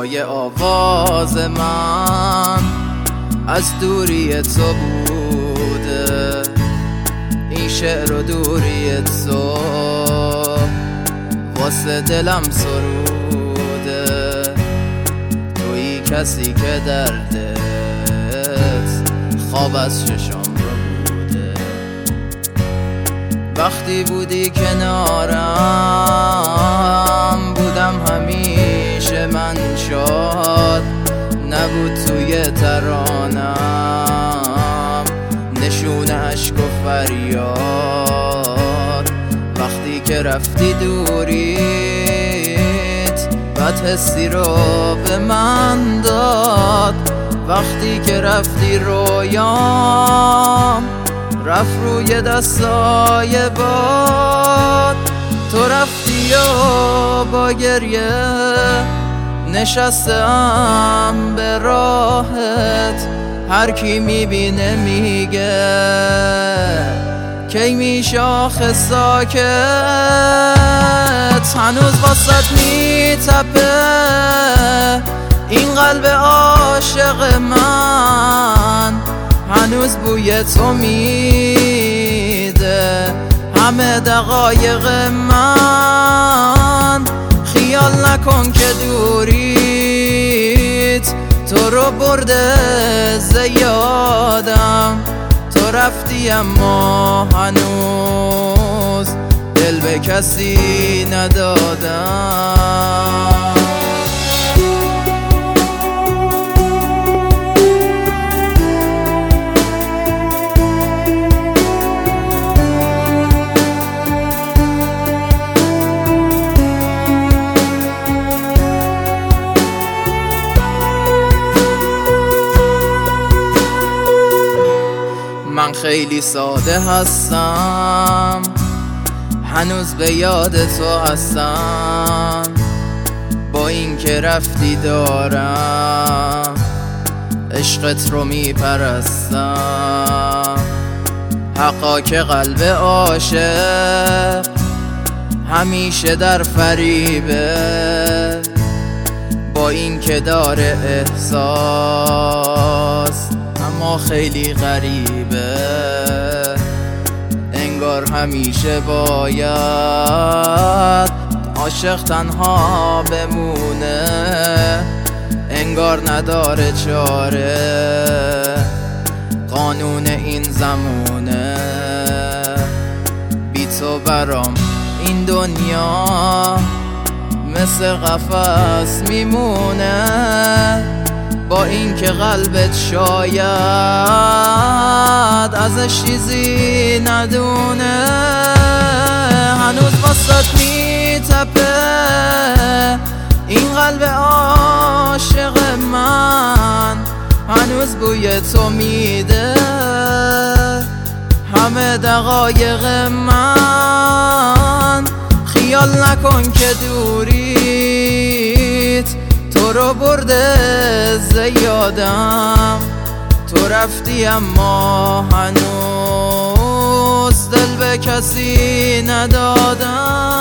صدای آواز من از دوری تو بوده، این شعر و دوری تو واسه دلم سروده. تویی کسی که دردت خواب از چشام رو بوده. وقتی بودی کنارم بودم همیشه من شاد، نبود توی ترانم نشون عشق و فریاد. وقتی که رفتی دوریت بد حسی رو به من داد. وقتی که رفتی رویام رفت روی دستای باد. تو رفتی و با گریه نشستم به راهت، هر کی میبینه میگه کی میشه آخه ساکت. هنوز واسط میتپه این قلب عاشق من، هنوز بوی تو میده همه دقایق من. خیال نکن که دوریت تو رو برده زیادم. تو رفتی اما هنوز دل به کسی ندادم. من خیلی ساده هستم، هنوز به یاد تو هستم. با این که رفتی دارم عشقت رو میپرستم. حقا که قلب عاشق همیشه در فریبه، با این که داره احساس اما خیلی غریبه. انگار همیشه باید عاشق تنها بمونه، انگار نداره چاره قانون این زمونه. بی تو برام این دنیا مثل قفس میمونه، با این که قلبت شاید ازش چیزی ندونه. هنوز واسط میتپه این قلب عاشق من، هنوز بوی تو میده همه دقایق من. خیال نکن که دوریت تو رو برده زیادم. تو رفتی اما هنوز دل به کسی ندادم.